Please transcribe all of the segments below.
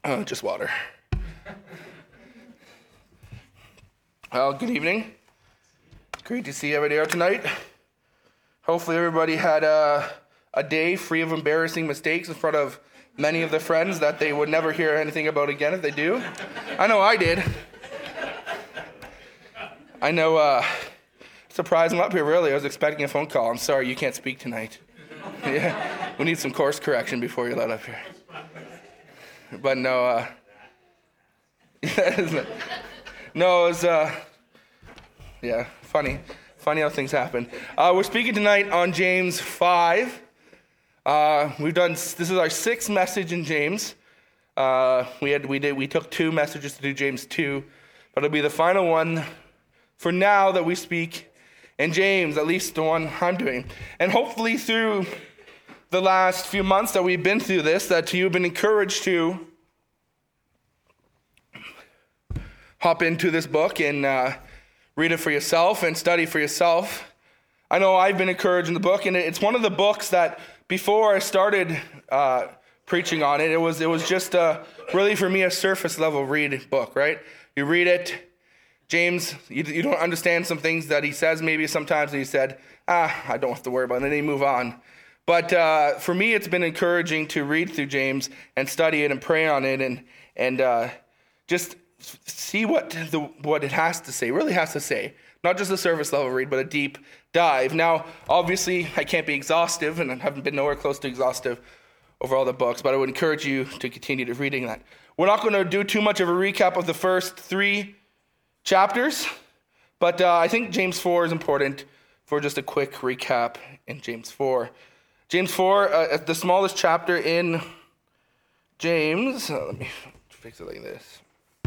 Just water. Well, good evening. Great to see everybody out tonight. Hopefully everybody had a day free of embarrassing mistakes in front of many of their friends that they would never hear anything about again if they do. I know I did. I know, surprised I'm up here really. I was expecting a phone call. I'm sorry, you can't speak tonight. Yeah, we need some course correction before you're let up here. But no, no, it was, funny how things happen. We're speaking tonight on James 5. This is our sixth message in James. We took two messages to do James 2, but it'll be the final one for now that we speak in James, at least the one I'm doing. And hopefully through the last few months that we've been through this, that you've been encouraged to hop into this book and read it for yourself and study for yourself. I know I've been encouraged in the book, and it's one of the books that before I started preaching on it, it was just really for me a surface level read book, right? You read it, James, you don't understand some things that he says maybe sometimes, and he said, I don't have to worry about it, and then you move on. But for me, it's been encouraging to read through James and study it and pray on it and just see what it has to say, really has to say. Not just a surface level read, but a deep dive. Now, obviously, I can't be exhaustive, and I haven't been nowhere close to exhaustive over all the books, but I would encourage you to continue to reading that. We're not going to do too much of a recap of the first three chapters, but I think James 4 is important for just a quick recap in James 4. James 4, the smallest chapter in James. Let me fix it like this.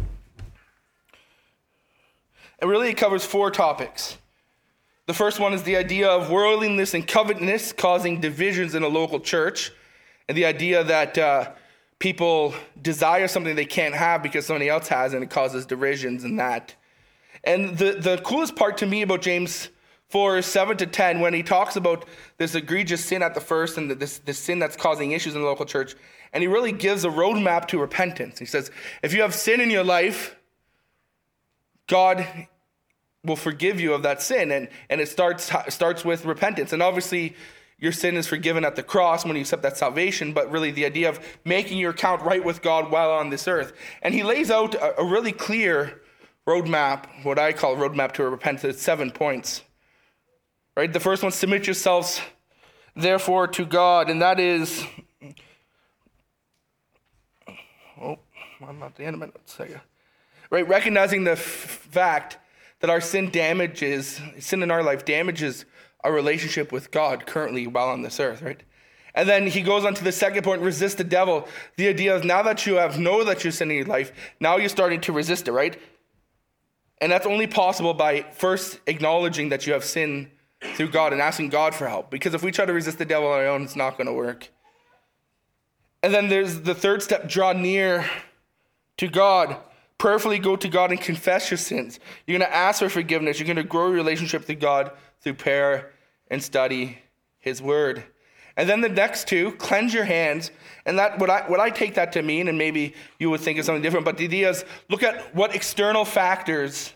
And really it covers four topics. The first one is the idea of worldliness and covetousness causing divisions in a local church, and the idea that people desire something they can't have because somebody else has, and it causes divisions in that. And the coolest part to me about James 4, 7 to 10, when he talks about this egregious sin at the first and this sin that's causing issues in the local church, and he really gives a roadmap to repentance. He says, if you have sin in your life, God will forgive you of that sin, and it starts with repentance. And obviously, your sin is forgiven at the cross when you accept that salvation, but really the idea of making your account right with God while on this earth. And he lays out a really clear roadmap, what I call roadmap to repentance, 7 points. Right? The first one, submit yourselves, therefore, to God, and that is... I'm not at the end of my notes. Right, recognizing the fact that our sin in our life damages our relationship with God currently while on this earth, right? And then he goes on to the second point, resist the devil. The idea of now that you know that you're sin in your life, now you're starting to resist it, right? And that's only possible by first acknowledging that you have sin through God and asking God for help. Because if we try to resist the devil on our own, it's not going to work. And then there's the third step, draw near to God. Prayerfully go to God and confess your sins. You're going to ask for forgiveness. You're going to grow your relationship to God through prayer and study his word. And then the next two, cleanse your hands. And that what I take that to mean, and maybe you would think of something different, but the idea is look at what external factors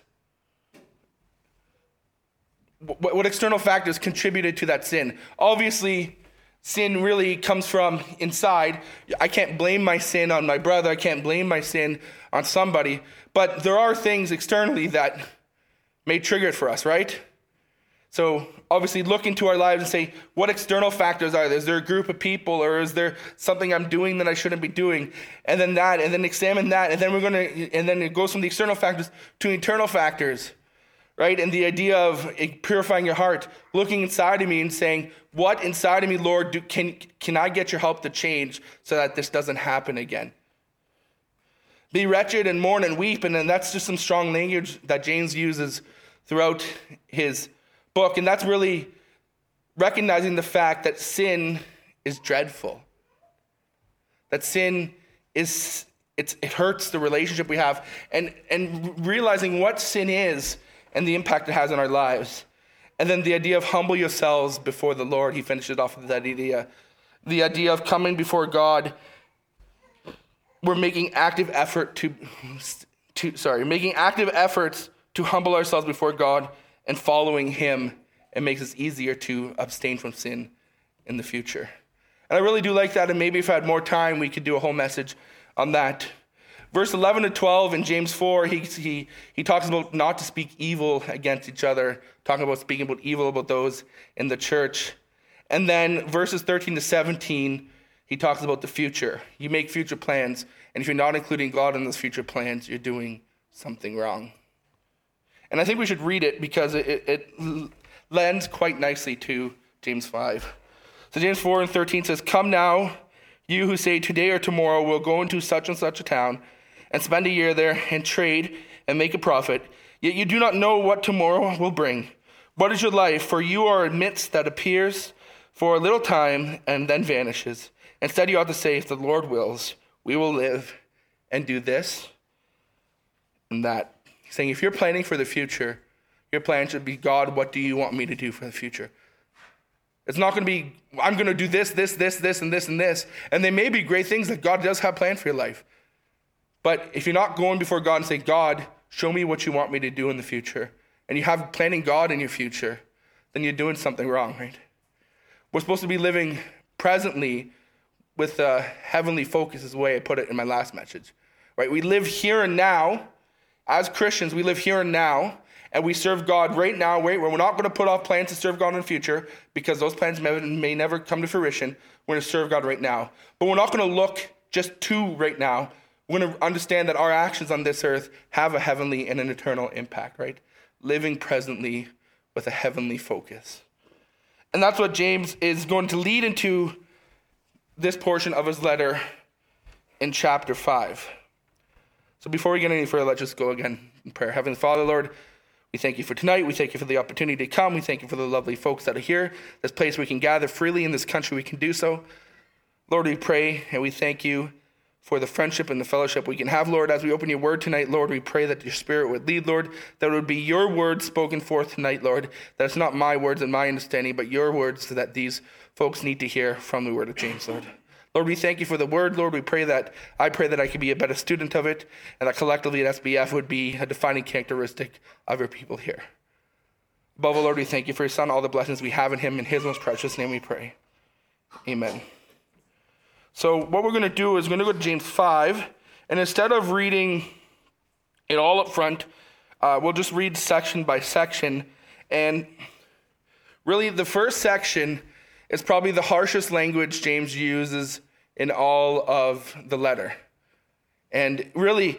contributed to that sin. Obviously, sin really comes from inside. I can't blame my sin on my brother. I can't blame my sin on somebody. But there are things externally that may trigger it for us, right? So obviously look into our lives and say, what external factors are there? Is there a group of people, or is there something I'm doing that I shouldn't be doing? And then examine that. And then it goes from the external factors to internal factors. Right? And the idea of purifying your heart, looking inside of me and saying, what inside of me, Lord, can I get your help to change so that this doesn't happen again? Be wretched and mourn and weep. And then that's just some strong language that James uses throughout his book. And that's really recognizing the fact that sin is dreadful. That sin it hurts the relationship we have. And realizing what sin is and the impact it has on our lives. And then the idea of humble yourselves before the Lord. He finishes off with that idea. The idea of coming before God we're making active effort making active efforts to humble ourselves before God and following him, it makes it easier to abstain from sin in the future. And I really do like that, and maybe if I had more time, we could do a whole message on that. Verse 11 to 12 in James 4, he talks about not to speak evil against each other, talking about speaking about evil about those in the church. And then verses 13 to 17, he talks about the future. You make future plans, and if you're not including God in those future plans, you're doing something wrong. And I think we should read it because it lends quite nicely to James 5. So James 4 and 13 says, "Come now, you who say today or tomorrow we'll go into such and such a town and spend a year there and trade and make a profit, yet you do not know what tomorrow will bring. What is your life? For you are a mist that appears for a little time and then vanishes. Instead you ought to say, if the Lord wills, we will live and do this and that." He's saying if you're planning for the future, your plan should be, God, what do you want me to do for the future? It's not going to be, I'm going to do this, and this. And they may be great things that God does have planned for your life. But if you're not going before God and saying, God, show me what you want me to do in the future, and you have planning God in your future, then you're doing something wrong, right? We're supposed to be living presently with a heavenly focus, is the way I put it in my last message, right? We live here and now. As Christians, we live here and now, and we serve God right now. We're not going to put off plans to serve God in the future because those plans may never come to fruition. We're going to serve God right now. But we're not going to look just to right now. We're going to understand that our actions on this earth have a heavenly and an eternal impact, right? Living presently with a heavenly focus. And that's what James is going to lead into this portion of his letter in chapter 5. So before we get any further, let's just go again in prayer. Heavenly Father, Lord, we thank you for tonight. We thank you for the opportunity to come. We thank you for the lovely folks that are here. This place we can gather freely in this country, we can do so. Lord, we pray and we thank you for the friendship and the fellowship we can have, Lord. As we open your word tonight, Lord, we pray that your Spirit would lead, Lord, that it would be your words spoken forth tonight, Lord, that it's not my words and my understanding, but your words that these folks need to hear from the word of James, Lord. Lord, we thank you for the word. Lord, I pray that I could be a better student of it, and that collectively at SBF would be a defining characteristic of your people here. Above all, Lord, we thank you for your Son, all the blessings we have in him. In his most precious name we pray. Amen. So what we're going to do is we're going to go to James 5, and instead of reading it all up front, we'll just read section by section. And really the first section is probably the harshest language James uses in all of the letter. And really,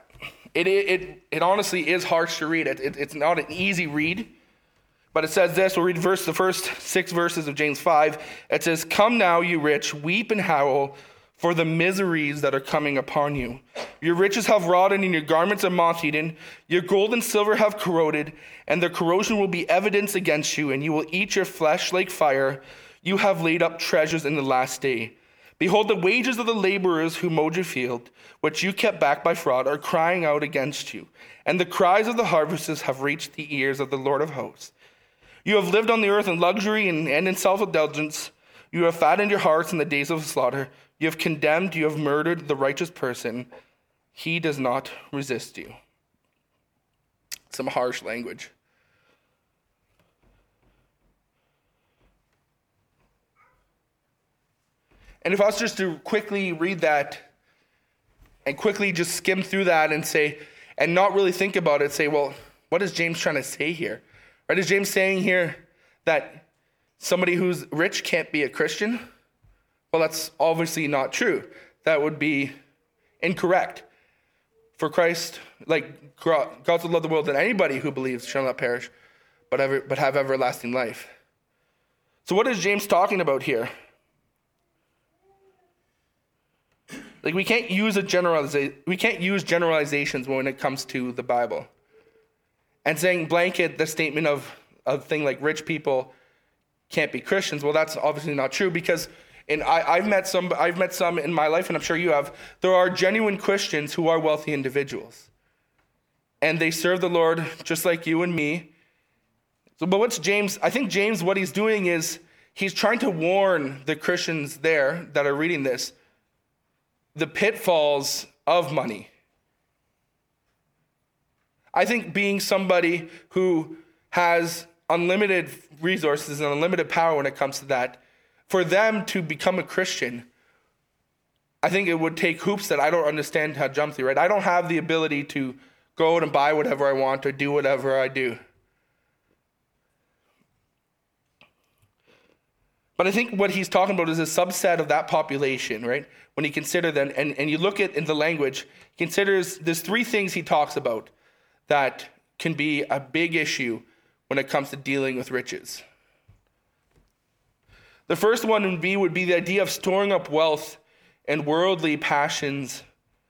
it honestly is harsh to read. It's not an easy read. But it says this, we'll read the first 6 verses of James 5. It says, "Come now, you rich, weep and howl for the miseries that are coming upon you. Your riches have rotted and your garments are moth-eaten. Your gold and silver have corroded, and their corrosion will be evidence against you, and you will eat your flesh like fire. You have laid up treasures in the last day. Behold, the wages of the laborers who mowed your field, which you kept back by fraud, are crying out against you. And the cries of the harvesters have reached the ears of the Lord of hosts. You have lived on the earth in luxury and in self-indulgence. You have fattened your hearts in the days of slaughter. You have condemned, you have murdered the righteous person. He does not resist you." Some harsh language. And if I was just to quickly read that and quickly just skim through that and say, and not really think about it, say, well, what is James trying to say here? Right? Is James saying here that somebody who's rich can't be a Christian? Well, that's obviously not true. That would be incorrect. For Christ, like God so loved the world that anybody who believes shall not perish, but have everlasting life. So what is James talking about here? Like we can't use generalizations when it comes to the Bible. And saying blanket the statement of thing like rich people can't be Christians. Well, that's obviously not true because I've met some in my life, and I'm sure you have. There are genuine Christians who are wealthy individuals, and they serve the Lord just like you and me. So, but what's James? I think James, what he's doing is he's trying to warn the Christians there that are reading this the pitfalls of money. I think being somebody who has unlimited resources and unlimited power when it comes to that, for them to become a Christian, I think it would take hoops that I don't understand how to jump through, right? I don't have the ability to go out and buy whatever I want or do whatever I do. But I think what he's talking about is a subset of that population, right? When you consider that, and you look at in the language, he considers there's three things he talks about that can be a big issue when it comes to dealing with riches. The first one would be the idea of storing up wealth and worldly passions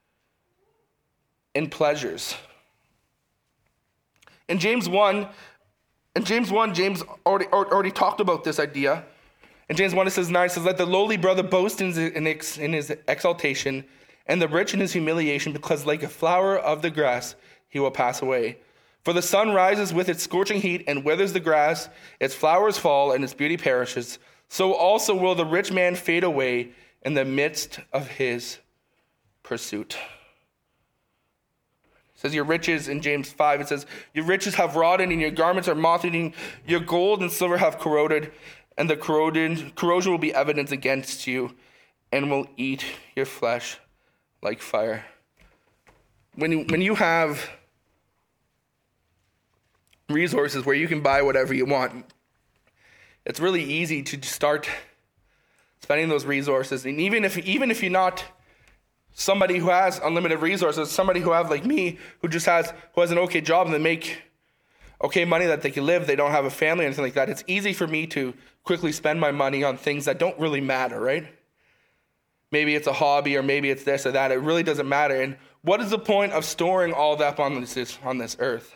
and pleasures. In James 1, James already talked about this idea. In James 1, it says 9, it says, "Let the lowly brother boast in his exaltation, and the rich in his humiliation, because like a flower of the grass, he will pass away. For the sun rises with its scorching heat and withers the grass, its flowers fall, and its beauty perishes. So also will the rich man fade away in the midst of his pursuit." It says your riches, in James 5, it says, "Your riches have rotted, and your garments are moth-eaten. Your gold and silver have corroded, and the corrosion will be evidence against you, and will eat your flesh like fire." When you have resources where you can buy whatever you want, it's really easy to start spending those resources. And even if you're not somebody who has unlimited resources, somebody who have like me, who has an okay job and they make okay money that they can live, they don't have a family or anything like that, it's easy for me to quickly spend my money on things that don't really matter, right? Maybe it's a hobby, or maybe it's this or that. It really doesn't matter. And what is the point of storing all that on this earth?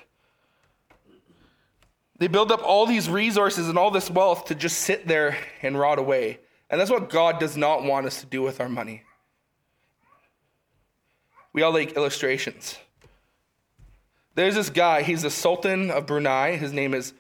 They build up all these resources and all this wealth to just sit there and rot away. And that's what God does not want us to do with our money. We all like illustrations. There's this guy, he's the Sultan of Brunei. His name is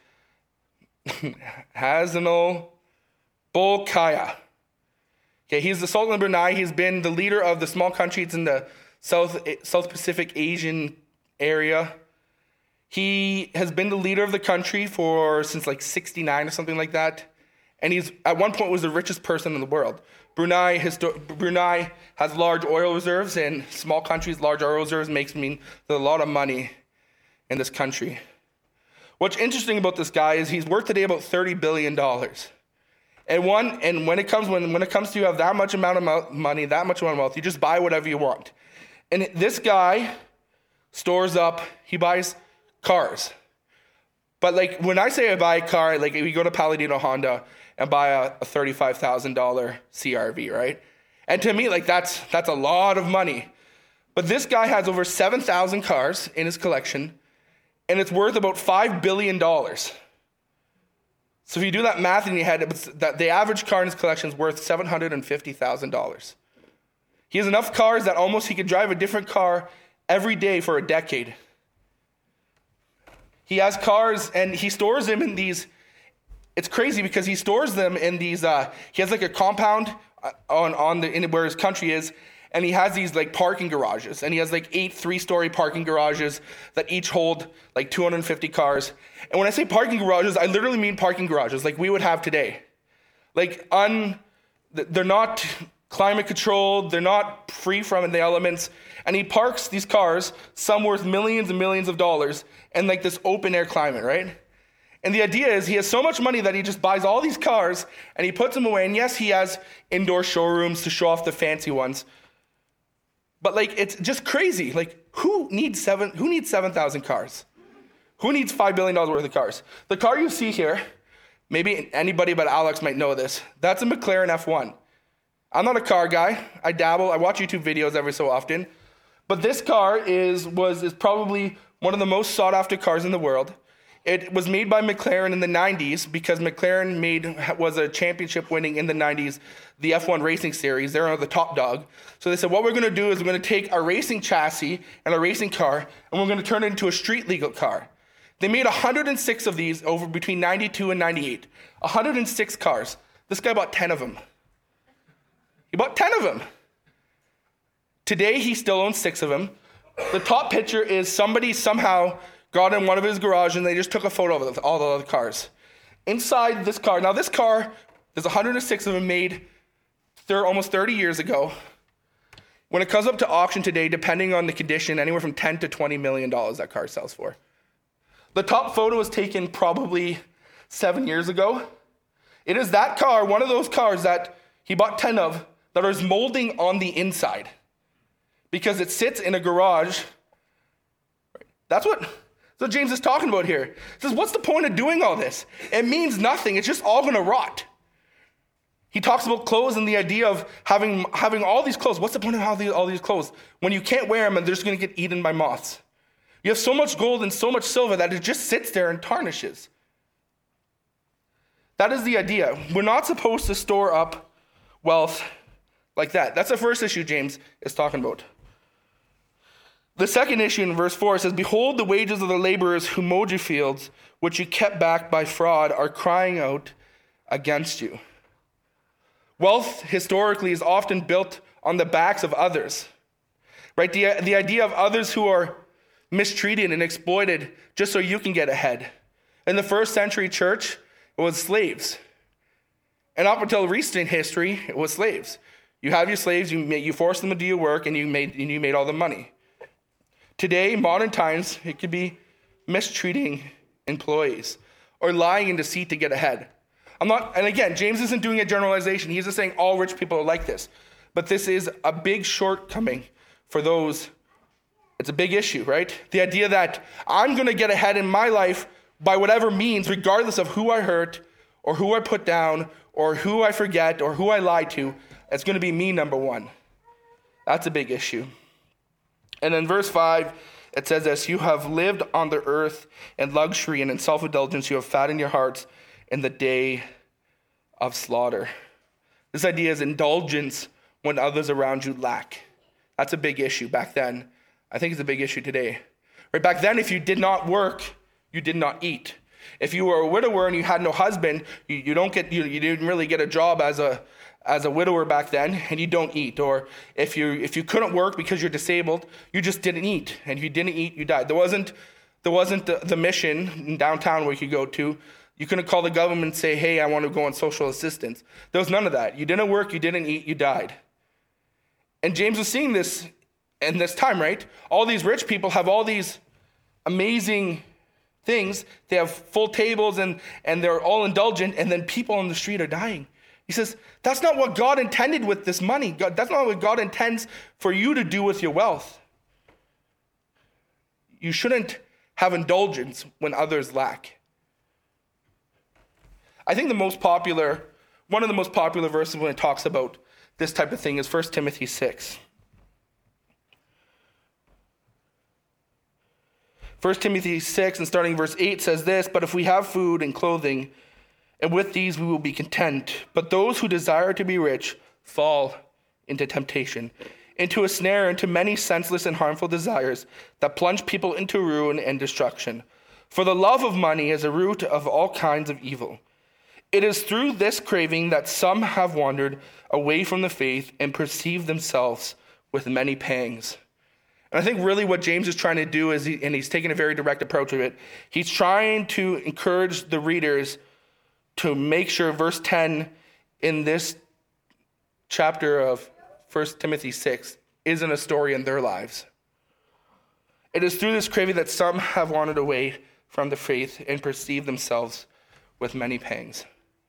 Hassanal Bolkiah. Okay, he's the Sultan of Brunei. He's been the leader of the small countries in the South Pacific Asian area. He has been the leader of the country since like 69 or something like that. And he's at one point was the richest person in the world. Brunei has large oil reserves, and small countries, large oil reserves mean there's a lot of money in this country. What's interesting about this guy is he's worth today about $30 billion. And when it comes to you have that much amount of money, that much amount of wealth, you just buy whatever you want. And this guy stores up, he buys cars. But like when I say I buy a car, like we go to Palladino Honda and buy a $35,000 CRV, right? And to me, like that's a lot of money. But this guy has over 7,000 cars in his collection, and it's worth about $5 billion. So if you do that math in your head, the average car in his collection is worth $750,000. He has enough cars that almost he could drive a different car every day for a decade. He has cars and he stores them in these. It's crazy because he stores them in these. He has like a compound where his country is, and he has these like parking garages, and he has like 8 3-story parking garages that each hold like 250 cars. And when I say parking garages, I literally mean parking garages like we would have today. Like they're not climate controlled, they're not free from the elements. And he parks these cars, some worth millions and millions of dollars, in like this open air climate, right? And the idea is he has so much money that he just buys all these cars and he puts them away. And yes, he has indoor showrooms to show off the fancy ones. But like it's just crazy. Like who needs 7,000 cars? Who needs $5 billion worth of cars? The car you see here, maybe anybody but Alex might know this. That's a McLaren F1. I'm not a car guy. I dabble. I watch YouTube videos every so often. But this car is probably one of the most sought after cars in the world. It was made by McLaren in the 90s because McLaren was a championship winning in the 90s, the F1 racing series. They're the top dog. So they said, what we're going to do is we're going to take our racing chassis and a racing car, and we're going to turn it into a street legal car. They made 106 of these over between 92 and 98. 106 cars. This guy bought 10 of them. He bought 10 of them. Today, he still owns 6 of them. The top picture is somebody somehow got in one of his garages and they just took a photo of all the other cars. Inside this car, now this car, there's 106 of them made almost 30 years ago. When it comes up to auction today, depending on the condition, anywhere from $10 to $20 million that car sells for. The top photo was taken probably 7 years ago. It is that car, one of those cars that he bought 10 of, that is molding on the inside because it sits in a garage. That's what James is talking about here. He says, what's the point of doing all this? It means nothing. It's just all going to rot. He talks about clothes and the idea of having all these clothes. What's the point of all these clothes when you can't wear them and they're just going to get eaten by moths? You have so much gold and so much silver that it just sits there and tarnishes. That is the idea. We're not supposed to store up wealth like that. That's the first issue James is talking about. The second issue in verse 4 says, behold, the wages of the laborers who mowed your fields, which you kept back by fraud, are crying out against you. Wealth, historically, is often built on the backs of others. Right? The idea of others who are mistreated and exploited just so you can get ahead. In the first century church, it was slaves. And up until recent history, it was slaves. You have your slaves, you force them to do your work, and you made all the money. Today, modern times, it could be mistreating employees or lying in deceit to get ahead. And again, James isn't doing a generalization. He's just saying all rich people are like this. But this is a big shortcoming for those. It's a big issue, right? The idea that I'm going to get ahead in my life by whatever means, regardless of who I hurt or who I put down or who I forget or who I lie to, it's going to be me, number one. That's a big issue. And in verse 5, it says this, you have lived on the earth in luxury and in self-indulgence. You have fattened your hearts in the day of slaughter. This idea is indulgence when others around you lack. That's a big issue back then. I think it's a big issue today. Right, back then, if you did not work, you did not eat. If you were a widower and you had no husband, you didn't really get a job as a widower back then, and you don't eat. Or if you couldn't work because you're disabled, you just didn't eat. And if you didn't eat, you died. There wasn't the mission in downtown where you could go to. You couldn't call the government and say, hey, I want to go on social assistance. There was none of that. You didn't work, you didn't eat, you died. And James was seeing this in this time, right? All these rich people have all these amazing things. They have full tables and they're all indulgent, and then people on the street are dying. He says, that's not what God intended with this money. That's not what God intends for you to do with your wealth. You shouldn't have indulgence when others lack. I think one of the most popular verses when it talks about this type of thing is 1 Timothy 6. 1 Timothy 6 and starting verse 8 says this, but if we have food and clothing, and with these we will be content. But those who desire to be rich fall into temptation, into a snare, into many senseless and harmful desires that plunge people into ruin and destruction. For the love of money is a root of all kinds of evil. It is through this craving that some have wandered away from the faith and perceived themselves with many pangs. And I think really what James is trying to do is, and he's taking a very direct approach of it, he's trying to encourage the readers to make sure verse 10 in this chapter of 1 Timothy 6 isn't a story in their lives. It is through this craving that some have wandered away from the faith and perceived themselves with many pangs.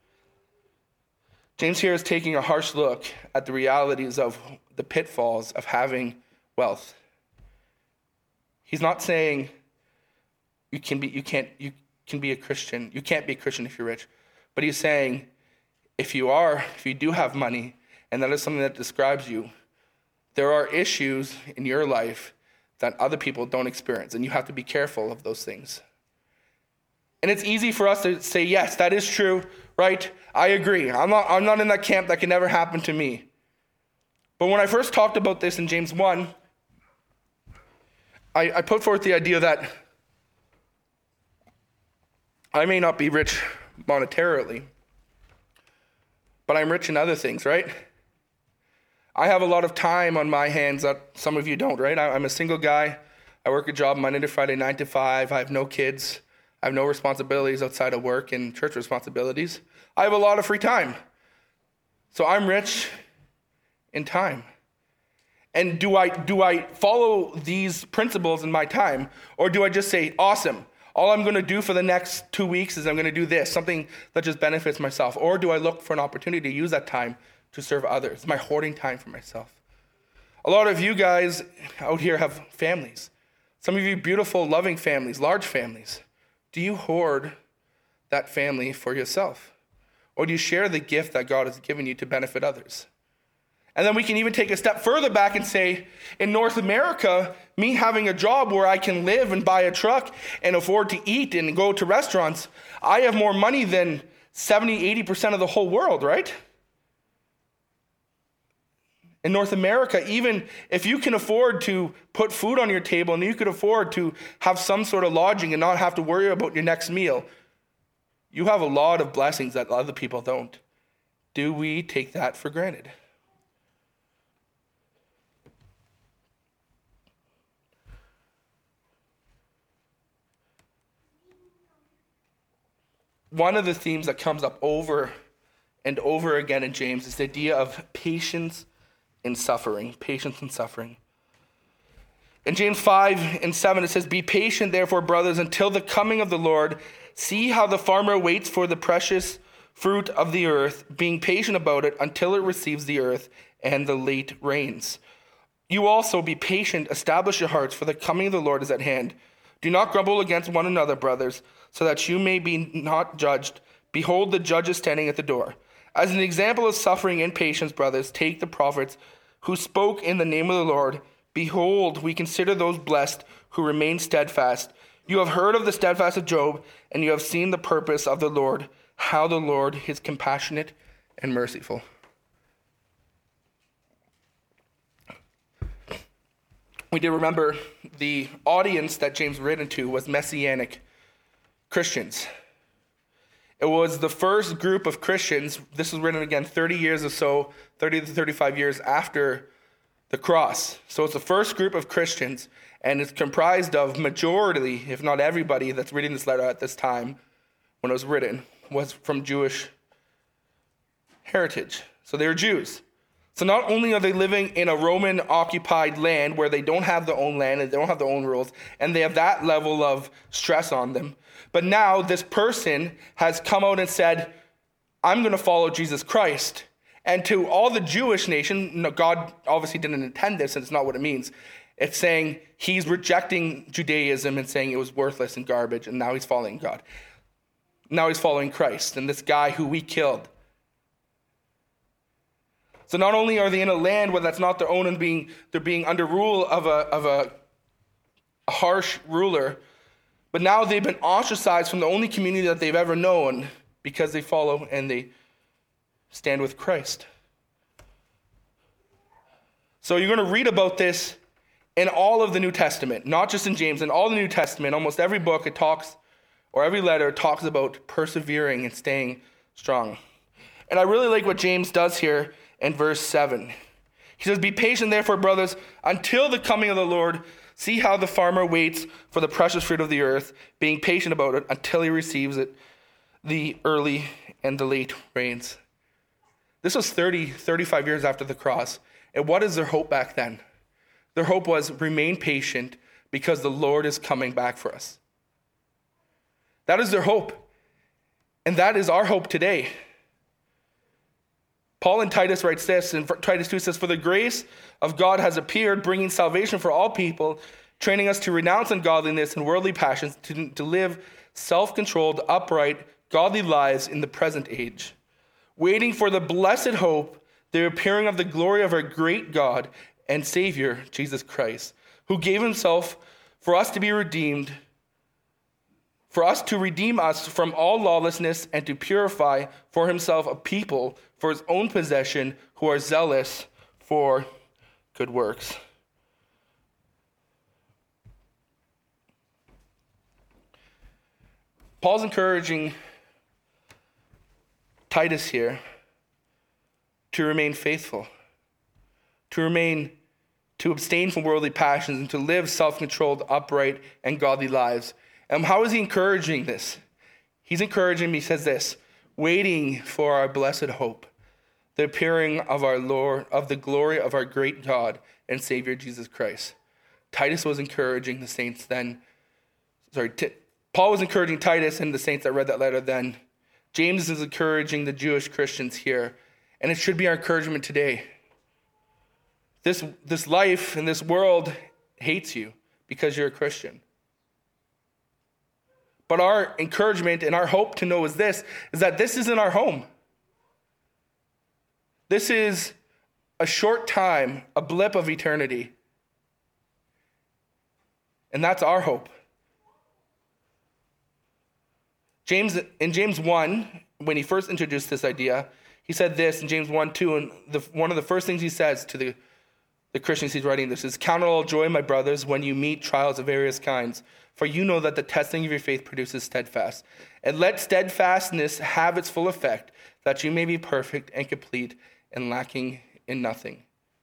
James here is taking a harsh look at the realities of the pitfalls of having wealth. He's not saying you can be a Christian. You can't be a Christian if you're rich. But he's saying if you do have money, and that is something that describes you, there are issues in your life that other people don't experience, and you have to be careful of those things. And it's easy for us to say, yes, that is true, right? I agree. I'm not in that camp. That can never happen to me. But when I first talked about this in James 1, I put forth the idea that I may not be rich monetarily, but I'm rich in other things, right? I have a lot of time on my hands that some of you don't, right? I'm a single guy. I work a job Monday to Friday, 9 to 5. I have no kids. I have no responsibilities outside of work and church responsibilities. I have a lot of free time. So I'm rich in time. And do I follow these principles in my time? Or do I just say, awesome, all I'm going to do for the next 2 weeks is I'm going to do this, something that just benefits myself? Or do I look for an opportunity to use that time to serve others? Am I hoarding time for myself? A lot of you guys out here have families. Some of you beautiful, loving families, large families. Do you hoard that family for yourself? Or do you share the gift that God has given you to benefit others? And then we can even take a step further back and say, in North America, me having a job where I can live and buy a truck and afford to eat and go to restaurants, I have more money than 70, 80% of the whole world, right? In North America, even if you can afford to put food on your table and you could afford to have some sort of lodging and not have to worry about your next meal, you have a lot of blessings that other people don't. Do we take that for granted? One of the themes that comes up over and over again in James is the idea of patience in suffering. Patience in suffering. In James 5:7, it says, "Be patient, therefore, brothers, until the coming of the Lord. See how the farmer waits for the precious fruit of the earth, being patient about it until it receives the earth and the late rains. You also be patient, establish your hearts, for the coming of the Lord is at hand. Do not grumble against one another, brothers, so that you may be not judged. Behold, the judge is standing at the door. As an example of suffering and patience, brothers, take the prophets who spoke in the name of the Lord. Behold, we consider those blessed who remain steadfast. You have heard of the steadfast of Job, and you have seen the purpose of the Lord, how the Lord is compassionate and merciful." We did remember the audience that James written to was Messianic Christians. It was the first group of Christians. This was written again 30 years or so, 30 to 35 years after the cross. So it's the first group of Christians, and it's comprised of majority, if not everybody that's reading this letter at this time when it was written, was from Jewish heritage. So they were Jews. So not only are they living in a Roman-occupied land where they don't have their own land and they don't have their own rules, and they have that level of stress on them, but now this person has come out and said, I'm going to follow Jesus Christ. And to all the Jewish nation, God obviously didn't intend this, and it's not what it means. It's saying he's rejecting Judaism and saying it was worthless and garbage, and now he's following God. Now he's following Christ and this guy who we killed. So not only are they in a land where that's not their own and they're being under rule of a harsh ruler, but now they've been ostracized from the only community that they've ever known because they follow and they stand with Christ. So you're going to read about this in all of the New Testament, not just in James, in all the New Testament. Almost every book it talks, or every letter talks about persevering and staying strong. And I really like what James does here in verse 7. He says, "Be patient, therefore, brothers, until the coming of the Lord. See how the farmer waits for the precious fruit of the earth, being patient about it until he receives it, the early and the late rains." This was 35 years after the cross. And what is their hope back then? Their hope was remain patient because the Lord is coming back for us. That is their hope. And that is our hope today. Paul in Titus writes this, and Titus 2 says, "For the grace of God has appeared, bringing salvation for all people, training us to renounce ungodliness and worldly passions, to live self-controlled, upright, godly lives in the present age, waiting for the blessed hope, the appearing of the glory of our great God and Savior, Jesus Christ, who gave himself for us to be redeemed, for us to redeem us from all lawlessness and to purify for himself a people for his own possession who are zealous for good works." Paul's encouraging Titus here to remain faithful, to abstain from worldly passions, and to live self-controlled, upright, and godly lives. And how is he encouraging this? He's encouraging me, he says this, waiting for our blessed hope, the appearing of our Lord, of the glory of our great God and Savior Jesus Christ. Titus was encouraging the saints then. Paul was encouraging Titus and the saints that read that letter then. James is encouraging the Jewish Christians here. And it should be our encouragement today. This life and this world hates you because you're a Christian. But our encouragement and our hope to know is that this isn't our home. This is a short time, a blip of eternity. And that's our hope. In James 1, when he first introduced this idea, he said this in James 1:2, and one of the first things he says to the Christians he's writing this is, count it all joy, my brothers, when you meet trials of various kinds, for you know that the testing of your faith produces steadfast. And let steadfastness have its full effect, that you may be perfect and complete and lacking in nothing.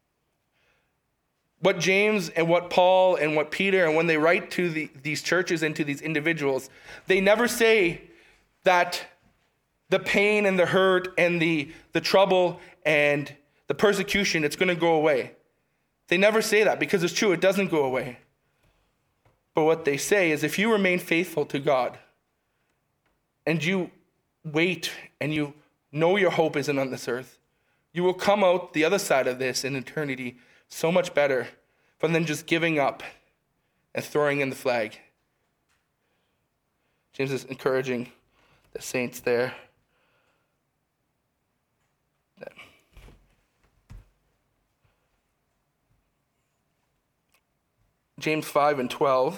What James and what Paul and what Peter, and when they write to these churches and to these individuals, they never say that the pain and the hurt and the trouble and the persecution, it's going to go away. They never say that because it's true, it doesn't go away. But what they say is if you remain faithful to God and you wait and you know your hope isn't on this earth, you will come out the other side of this in eternity so much better than just giving up and throwing in the flag. James is encouraging the saints there. James 5:12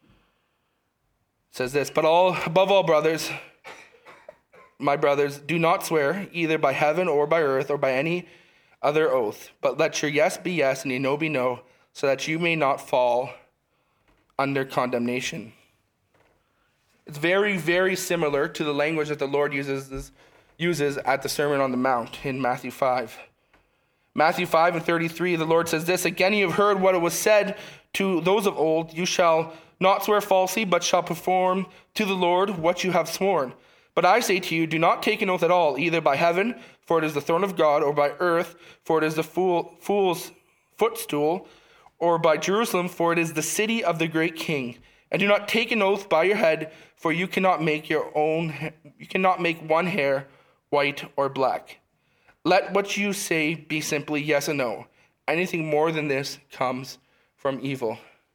says this, but above all, brothers, my brothers, do not swear either by heaven or by earth or by any other oath, but let your yes be yes and your no be no, so that you may not fall under condemnation. It's very, very similar to the language that the Lord uses at the Sermon on the Mount in Matthew 5. Matthew 5:33, the Lord says this, again you have heard what it was said to those of old, you shall not swear falsely, but shall perform to the Lord what you have sworn. But I say to you, do not take an oath at all, either by heaven, for it is the throne of God, or by earth, for it is the fool's footstool, or by Jerusalem, for it is the city of the great king. And do not take an oath by your head, for you cannot make one hair white or black. Let what you say be simply yes and no. Anything more than this comes from evil.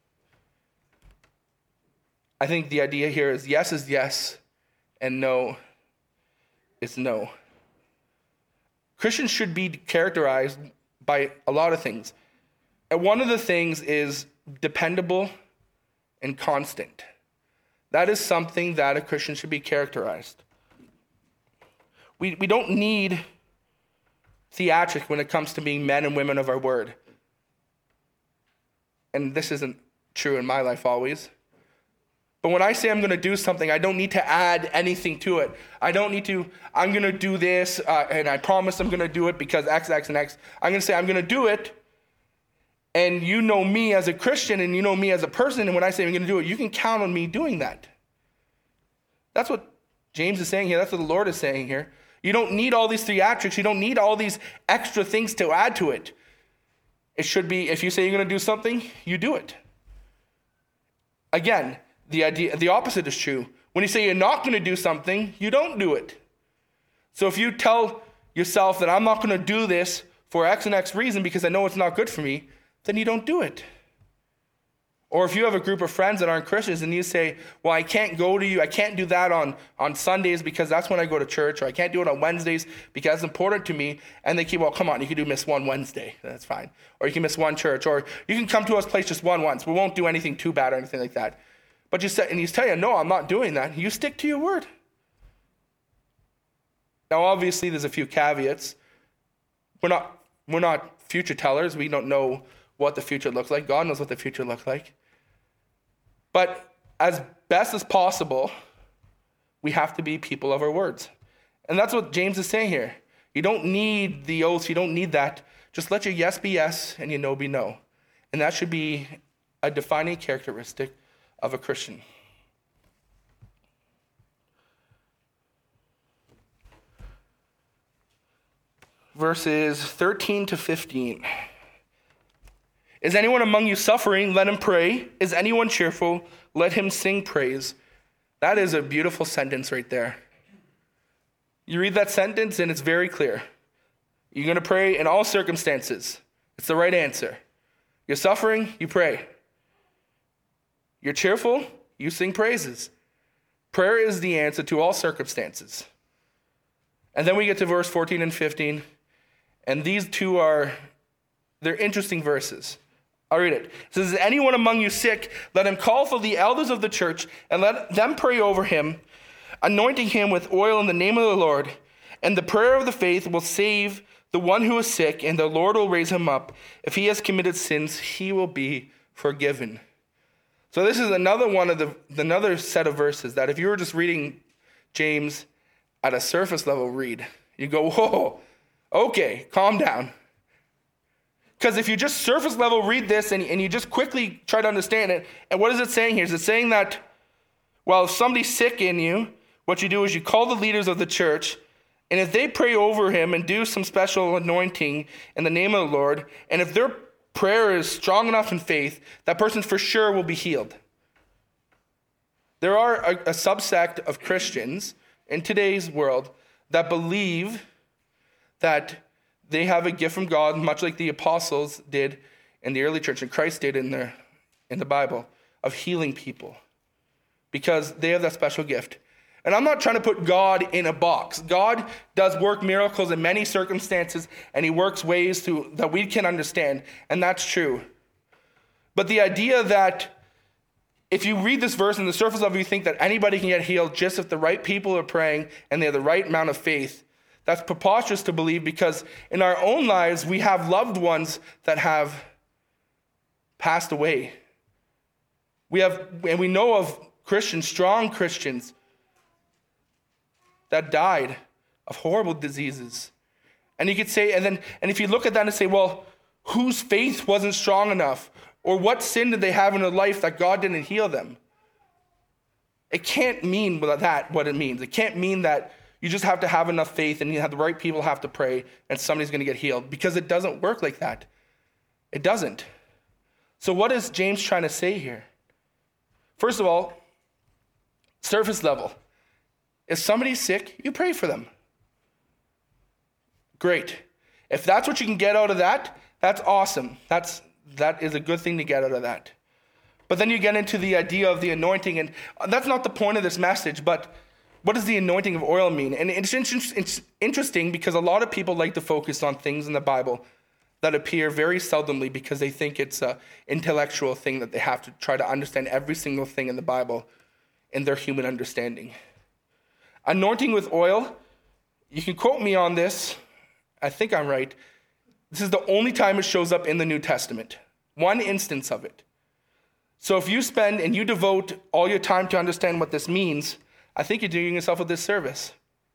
I think the idea here is yes, and no is no. Christians should be characterized by a lot of things. And one of the things is dependable and constant. That is something that a Christian should be characterized. We don't need theatric when it comes to being men and women of our word. And this isn't true in my life always. But when I say I'm going to do something, I don't need to add anything to it. I'm going to do this, and I promise I'm going to do it because X, X, and X. I'm going to say I'm going to do it, and you know me as a Christian, and you know me as a person, and when I say I'm going to do it, you can count on me doing that. That's what James is saying here. That's what the Lord is saying here. You don't need all these theatrics. You don't need all these extra things to add to it. It should be, if you say you're going to do something, you do it. Again, the opposite is true. When you say you're not going to do something, you don't do it. So if you tell yourself that I'm not going to do this for X and X reason because I know it's not good for me, then you don't do it. Or if you have a group of friends that aren't Christians and you say, well, I can't go to you, I can't do that on Sundays because that's when I go to church, or I can't do it on Wednesdays because it's important to me, and they keep, well, come on, you can miss one Wednesday, that's fine. Or you can miss one church, or you can come to us place just once. We won't do anything too bad or anything like that. But you tell you, no, I'm not doing that. You stick to your word. Now, obviously, there's a few caveats. We're not future tellers. We don't know what the future looks like. God knows what the future looks like. But as best as possible, we have to be people of our words. And that's what James is saying here. You don't need the oaths. You don't need that. Just let your yes be yes and your no be no. And that should be a defining characteristic of a Christian. Verses 13 to 15. Is anyone among you suffering? Let him pray. Is anyone cheerful? Let him sing praise. That is a beautiful sentence right there. You read that sentence and it's very clear. You're going to pray in all circumstances. It's the right answer. You're suffering, you pray. You're cheerful, you sing praises. Prayer is the answer to all circumstances. And then we get to verse 14 and 15. And these two they're interesting verses. I'll read it. It says, is anyone among you sick? Let him call for the elders of the church and let them pray over him, anointing him with oil in the name of the Lord. And the prayer of the faith will save the one who is sick, and the Lord will raise him up. If he has committed sins, he will be forgiven. So this is another one of another set of verses that if you were just reading James at a surface level read, you go, whoa, okay, calm down. Because if you just surface level read this and you just quickly try to understand it, and what is it saying here? Is it saying that, well, if somebody's sick in you, what you do is you call the leaders of the church, and if they pray over him and do some special anointing in the name of the Lord, and if their prayer is strong enough in faith, that person for sure will be healed. There are a subsect of Christians in today's world that believe that they have a gift from God, much like the apostles did in the early church and Christ did in the Bible, of healing people because they have that special gift. And I'm not trying to put God in a box. God does work miracles in many circumstances, and he works ways that we can understand, and that's true. But the idea that if you read this verse on the surface of it, you think that anybody can get healed just if the right people are praying and they have the right amount of faith, that's preposterous to believe, because in our own lives, we have loved ones that have passed away. And we know of Christians, strong Christians, that died of horrible diseases. And you could say, and if you look at that and say, well, whose faith wasn't strong enough? Or what sin did they have in their life that God didn't heal them? It can't mean that what it means. It can't mean that you just have to have enough faith and you have the right people have to pray and somebody's going to get healed, because it doesn't work like that. It doesn't. So what is James trying to say here? First of all, surface level. If somebody's sick, you pray for them. Great. If that's what you can get out of that, that's awesome. That is a good thing to get out of that. But then you get into the idea of the anointing, and that's not the point of this message, but what does the anointing of oil mean? And it's interesting because a lot of people like to focus on things in the Bible that appear very seldomly because they think it's an intellectual thing that they have to try to understand every single thing in the Bible in their human understanding. Anointing with oil, you can quote me on this. I think I'm right. This is the only time it shows up in the New Testament. One instance of it. So if you spend and you devote all your time to understand what this means, I think you're doing yourself a disservice.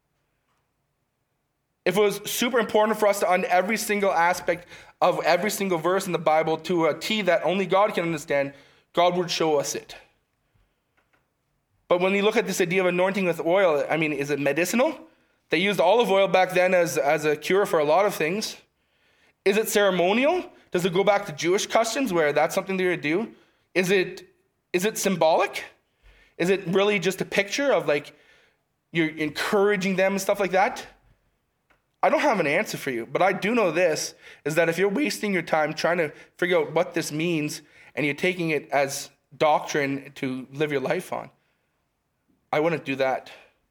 If it was super important for us to understand every single aspect of every single verse in the Bible to a T that only God can understand, God would show us it. But when you look at this idea of anointing with oil, I mean, is it medicinal? They used olive oil back then as a cure for a lot of things. Is it ceremonial? Does it go back to Jewish customs where that's something they would do? Is it symbolic? Is it really just a picture of like you're encouraging them and stuff like that? I don't have an answer for you, but I do know this, is that if you're wasting your time trying to figure out what this means and you're taking it as doctrine to live your life on, I wouldn't do that.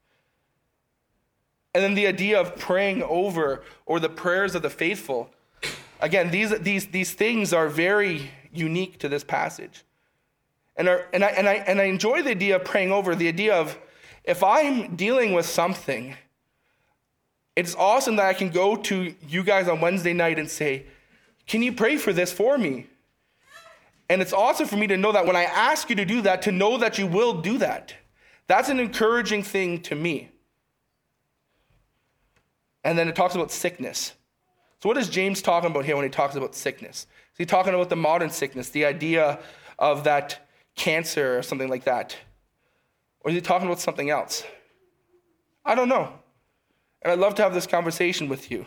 And then the idea of praying over, or the prayers of the faithful, again, these things are very unique to this passage. And I enjoy the idea of praying over, the idea of if I'm dealing with something, it's awesome that I can go to you guys on Wednesday night and say, can you pray for this for me? And it's awesome for me to know that when I ask you to do that, to know that you will do that. That's an encouraging thing to me. And then it talks about sickness. So what is James talking about here when he talks about sickness? Is he talking about the modern sickness, the idea of that cancer or something like that? Or is he talking about something else? I don't know. And I'd love to have this conversation with you.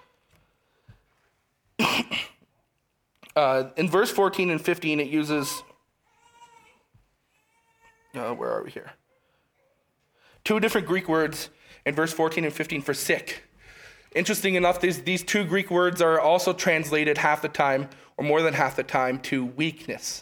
In verse 14 and 15, it uses, where are we here? Two different Greek words in verse 14 and 15 for sick. Interesting enough, these two Greek words are also translated half the time, or more than half the time, to weakness.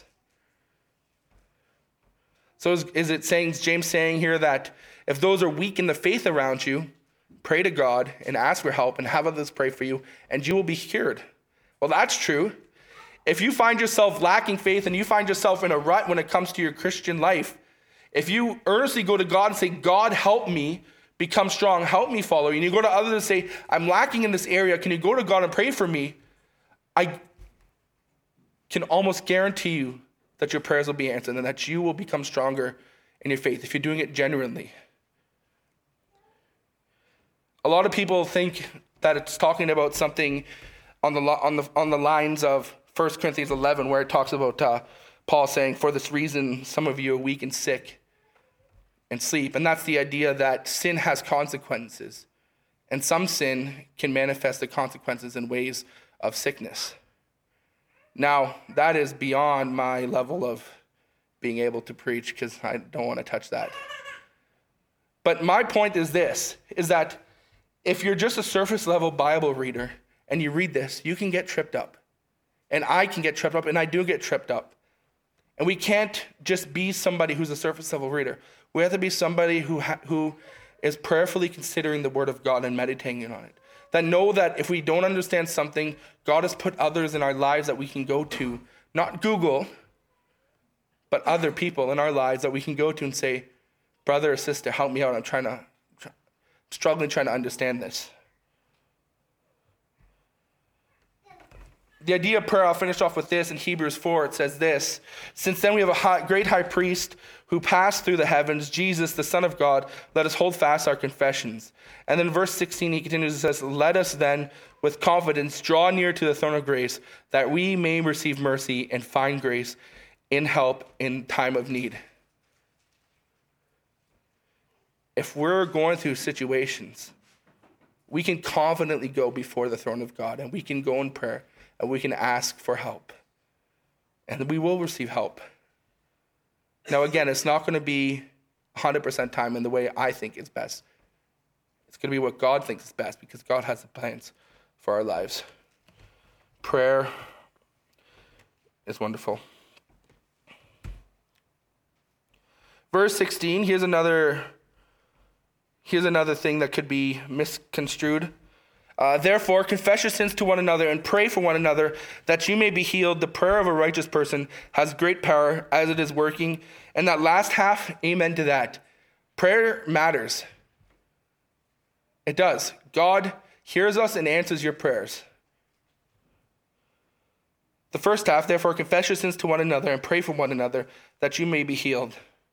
So is James saying here that if those are weak in the faith around you, pray to God and ask for help and have others pray for you, and you will be cured? Well, that's true. If you find yourself lacking faith and you find yourself in a rut when it comes to your Christian life, if you earnestly go to God and say, God, help me become strong, help me follow you, and you go to others and say, I'm lacking in this area, can you go to God and pray for me? I can almost guarantee you that your prayers will be answered and that you will become stronger in your faith if you're doing it genuinely. A lot of people think that it's talking about something on the lines of 1 Corinthians 11, where it talks about Paul saying, for this reason, some of you are weak and sick and sleep. And that's the idea that sin has consequences. And some sin can manifest the consequences in ways of sickness. Now, that is beyond my level of being able to preach, because I don't want to touch that. But my point is this, is that if you're just a surface level Bible reader and you read this, you can get tripped up. And I can get tripped up, and I do get tripped up. And we can't just be somebody who's a surface level reader. We have to be somebody who is prayerfully considering the word of God and meditating on it. That know that if we don't understand something, God has put others in our lives that we can go to, not Google, but other people in our lives that we can go to and say, brother or sister, help me out. I'm struggling trying to understand this. The idea of prayer, I'll finish off with this in Hebrews 4. It says this, since then we have a great high priest who passed through the heavens, Jesus, the Son of God, let us hold fast our confessions. And then verse 16, he continues and says, let us then with confidence draw near to the throne of grace, that we may receive mercy and find grace in help in time of need. If we're going through situations, we can confidently go before the throne of God, and we can go in prayer, and we can ask for help. And we will receive help. Now, again, it's not going to be 100% time in the way I think is best. It's going to be what God thinks is best, because God has the plans for our lives. Prayer is wonderful. Verse 16, here's another thing that could be misconstrued. Therefore, confess your sins to one another and pray for one another that you may be healed. The prayer of a righteous person has great power as it is working. And that last half, amen to that. Prayer matters. It does. God hears us and answers your prayers. The first half, therefore, confess your sins to one another and pray for one another that you may be healed.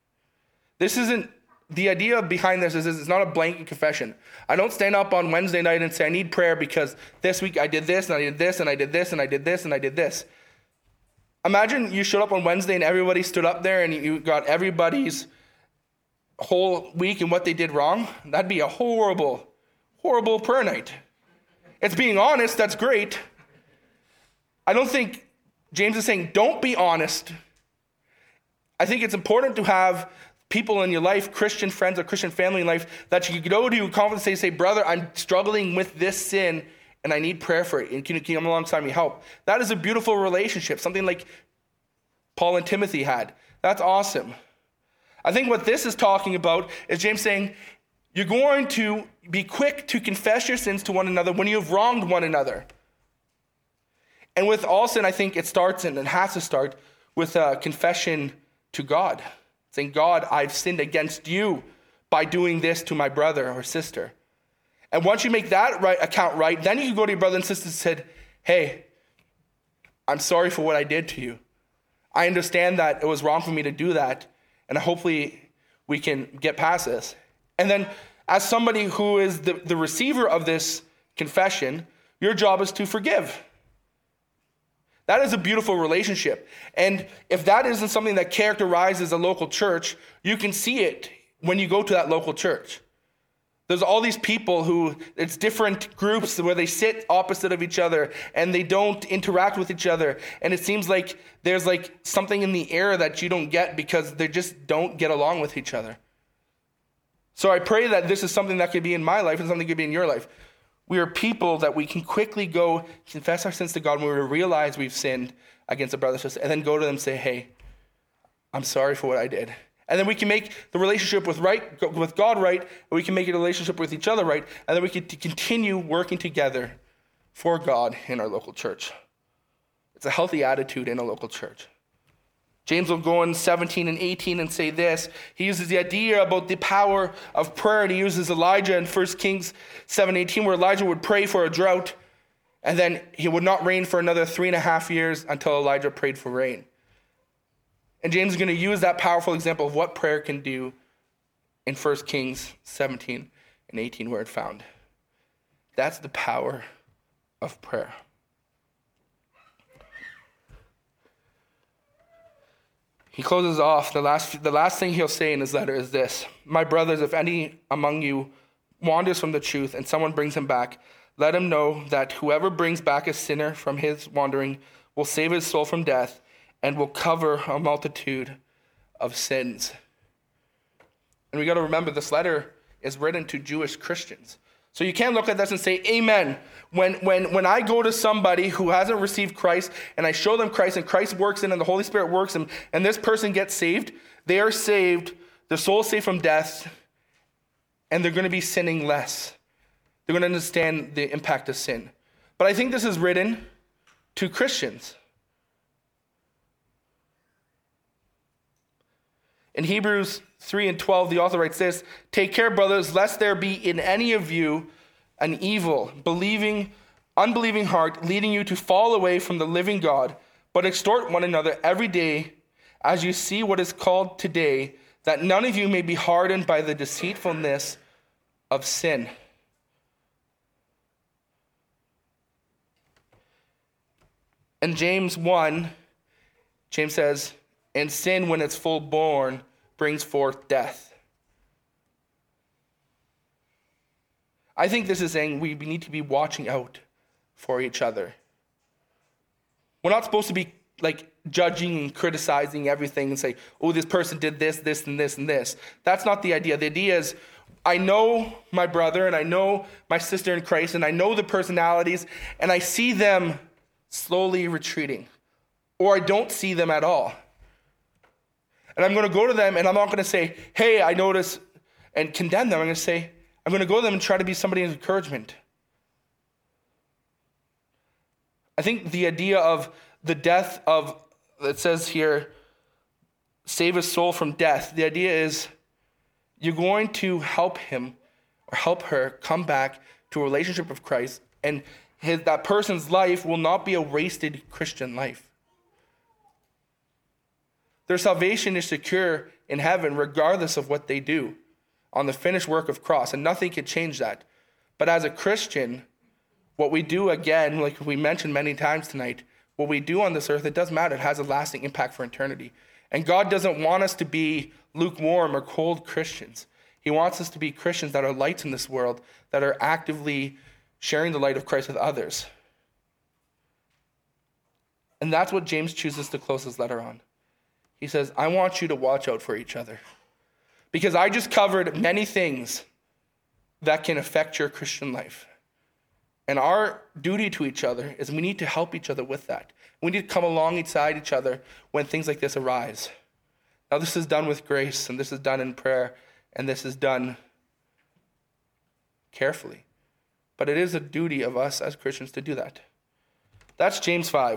The idea behind this is it's not a blanket confession. I don't stand up on Wednesday night and say, I need prayer because this week I did this, and I did this, and I did this, and I did this, and I did this. Imagine you showed up on Wednesday and everybody stood up there and you got everybody's whole week and what they did wrong. That'd be a horrible, horrible prayer night. It's being honest, that's great. I don't think James is saying, don't be honest. I think it's important to have people in your life, Christian friends or Christian family in life, that you can go to confidently say, brother, I'm struggling with this sin and I need prayer for it. And can you come alongside me, help? That is a beautiful relationship, something like Paul and Timothy had. That's awesome. I think what this is talking about is James saying, you're going to be quick to confess your sins to one another when you have wronged one another. And with all sin, I think it starts and it has to start with a confession to God. Saying, God, I've sinned against you by doing this to my brother or sister. And once you make that account right, then you can go to your brother and sister and say, hey, I'm sorry for what I did to you. I understand that it was wrong for me to do that, and hopefully we can get past this. And then As somebody who is the receiver of this confession, your job is to forgive. That is a beautiful relationship. And if that isn't something that characterizes a local church, you can see it when you go to that local church. There's all these people who, it's different groups where they sit opposite of each other and they don't interact with each other. And it seems like there's like something in the air that you don't get because they just don't get along with each other. So I pray that this is something that could be in my life and something that could be in your life. We are people that we can quickly go confess our sins to God when we realize we've sinned against a brother or sister, and then go to them and say, hey, I'm sorry for what I did. And then we can make the relationship with God right, and we can make a relationship with each other right, and then we can continue working together for God in our local church. It's a healthy attitude in a local church. James will go in 17 and 18 and say this. He uses the idea about the power of prayer, and he uses Elijah in 1 Kings 7:18, where Elijah would pray for a drought, and then he would not rain for another 3.5 years until Elijah prayed for rain. And James is going to use that powerful example of what prayer can do in 1 Kings 17 and 18, where it's found. That's the power of prayer. He closes off, the last thing he'll say in his letter is this: my brothers, if any among you wanders from the truth and someone brings him back, let him know that whoever brings back a sinner from his wandering will save his soul from death and will cover a multitude of sins. And we got to remember, this letter is written to Jewish Christians. So you can't look at this and say, amen. When I go to somebody who hasn't received Christ and I show them Christ and Christ works in and the Holy Spirit works in and this person gets saved, they are saved, their soul is saved from death, and they're going to be sinning less. They're going to understand the impact of sin. But I think this is written to Christians. In Hebrews 3:12, the author writes this: take care, brothers, lest there be in any of you an evil, unbelieving heart, leading you to fall away from the living God, but exhort one another every day as you see what is called today, that none of you may be hardened by the deceitfulness of sin. In James 1, James says, and sin, when it's full born, brings forth death. I think this is saying we need to be watching out for each other. We're not supposed to be like judging and criticizing everything and say, oh, this person did this, this, and this, and this. That's not the idea. The idea is, I know my brother and I know my sister in Christ and I know the personalities and I see them slowly retreating, or I don't see them at all. And I'm going to go to them and I'm not going to say, hey, I notice, and condemn them. I'm going to say, I'm going to go to them and try to be somebody's encouragement. I think the idea of the death of, it says here, save a soul from death. The idea is you're going to help him or help her come back to a relationship with Christ, and that person's life will not be a wasted Christian life. Their salvation is secure in heaven regardless of what they do on the finished work of cross, and nothing can change that. But as a Christian, what we do, again, like we mentioned many times tonight, what we do on this earth, it does matter. It has a lasting impact for eternity. And God doesn't want us to be lukewarm or cold Christians. He wants us to be Christians that are lights in this world, that are actively sharing the light of Christ with others. And that's what James chooses to close his letter on. He says, I want you to watch out for each other. Because I just covered many things that can affect your Christian life. And our duty to each other is we need to help each other with that. We need to come alongside each other when things like this arise. Now, this is done with grace, and this is done in prayer, and this is done carefully. But it is a duty of us as Christians to do that. That's James 5.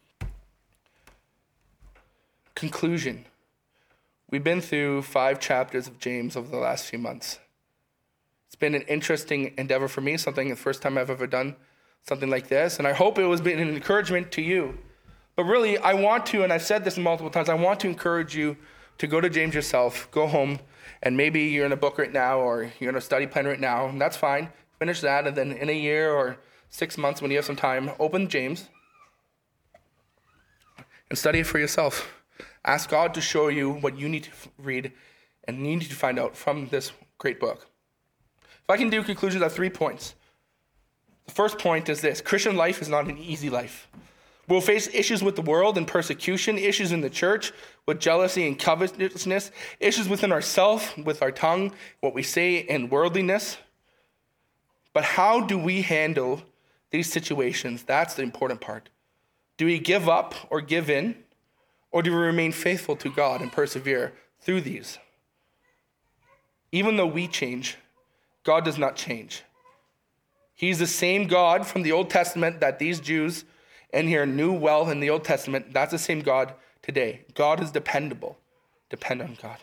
Conclusion. We've been through 5 chapters of James over the last few months. It's been an interesting endeavor for me, the first time I've ever done something like this, and I hope it was been an encouragement to you. But really, I want to, and I've said this multiple times, I want to encourage you to go to James yourself, go home, and maybe you're in a book right now or you're in a study plan right now, and that's fine. Finish that, and then in a year or 6 months when you have some time, open James and study it for yourself. Ask God to show you what you need to read and you need to find out from this great book. If I can do conclusions, I have 3 points. The first point is this: Christian life is not an easy life. We'll face issues with the world and persecution, issues in the church with jealousy and covetousness, issues within ourselves, with our tongue, what we say, and worldliness. But how do we handle these situations? That's the important part. Do we give up or give in? Or do we remain faithful to God and persevere through these? Even though we change, God does not change. He's the same God from the Old Testament that these Jews in here knew well in the Old Testament. That's the same God today. God is dependable. Depend on God.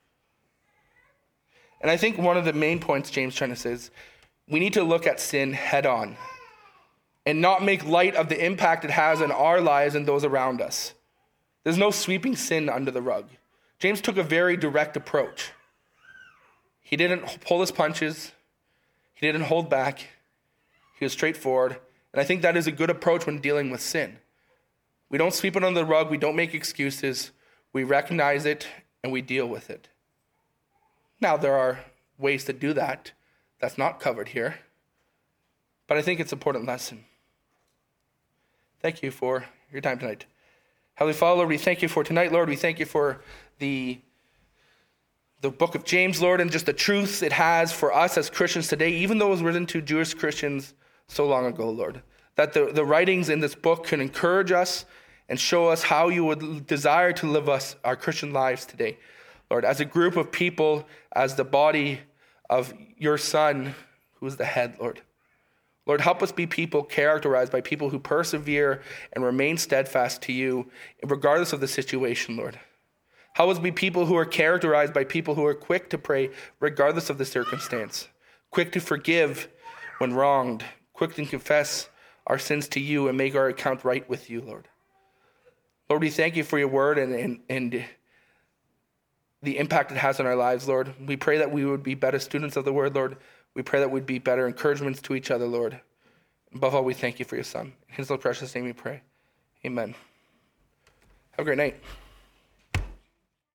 And I think one of the main points James is trying to say is we need to look at sin head on and not make light of the impact it has on our lives and those around us. There's no sweeping sin under the rug. James took a very direct approach. He didn't pull his punches. He didn't hold back. He was straightforward. And I think that is a good approach when dealing with sin. We don't sweep it under the rug. We don't make excuses. We recognize it and we deal with it. Now, there are ways to do that. That's not covered here. But I think it's an important lesson. Thank you for your time tonight. Heavenly Father, Lord, we thank you for tonight, Lord. We thank you for the book of James, Lord, and just the truths it has for us as Christians today, even though it was written to Jewish Christians so long ago, Lord. That the writings in this book can encourage us and show us how you would desire to live our Christian lives today. Lord, as a group of people, as the body of your Son, who is the head, Lord. Lord, help us be people characterized by people who persevere and remain steadfast to you, regardless of the situation, Lord. Help us be people who are characterized by people who are quick to pray, regardless of the circumstance. Quick to forgive when wronged. Quick to confess our sins to you and make our account right with you, Lord. Lord, we thank you for your word and the impact it has on our lives, Lord. We pray that we would be better students of the word, Lord. We pray that we'd be better encouragements to each other, Lord. Above all, we thank you for your Son. In his little precious name we pray. Amen. Have a great night.